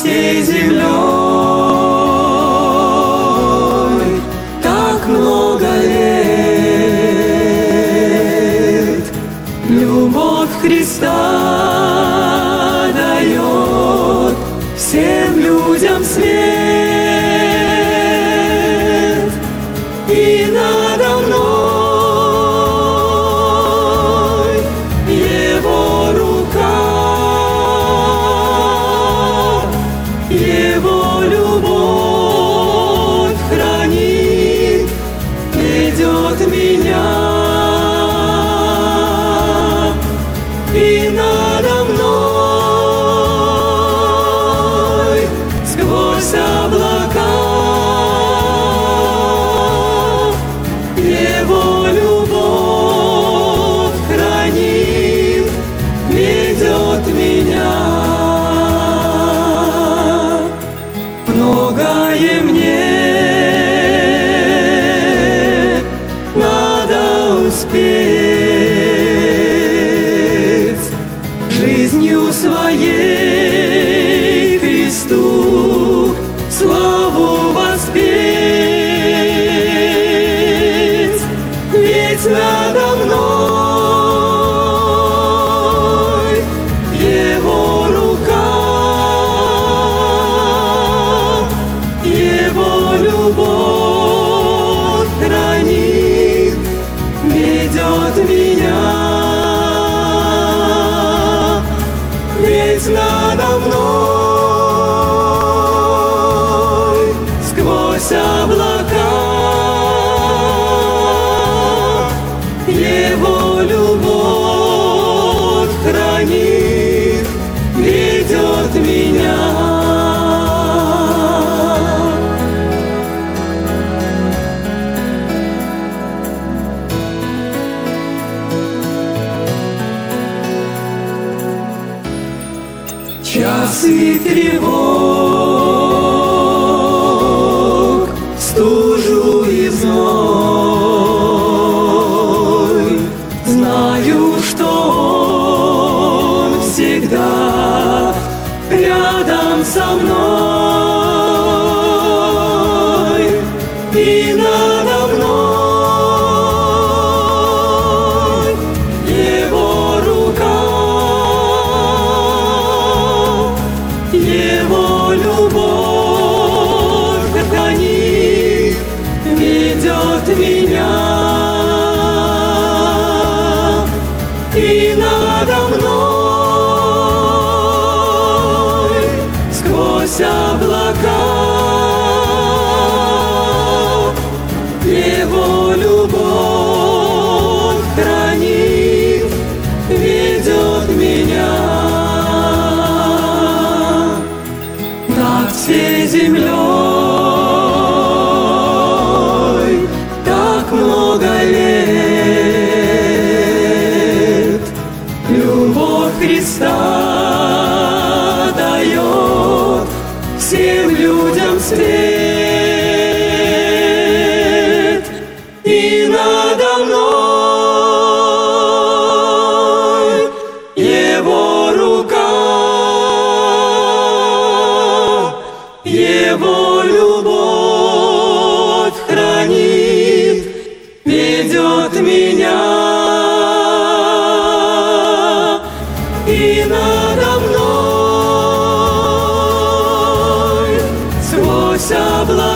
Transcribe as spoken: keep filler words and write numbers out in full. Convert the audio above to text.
всей землей так много лет. Любовь Христа дает всем людям свет, и надо мной Его рука, Его любовь хранит, ведет меня, и надо мной сквозь облака Его любовь хранит, ведет меня. Многое мне надо успеть, жизнью своей Христу славу воспеть, ведь надо мной Его рука, Его любовь хранит, ведет меня, ведь надо мной сквозь облака Его любовь хранит, ведет меня. Часы тревог, стужу и зной, знаю, что Он всегда рядом со мной, и надо мной Его рука, Его любовь хранит, ведет меня, и надо мной сквозь облака Его любовь хранит, ведет меня. Над всей землей так много лет. Любовь Христа дает всем людям свет, и надо мной Его рука, Его любовь хранит, ведет меня, и надо мной сквозь облака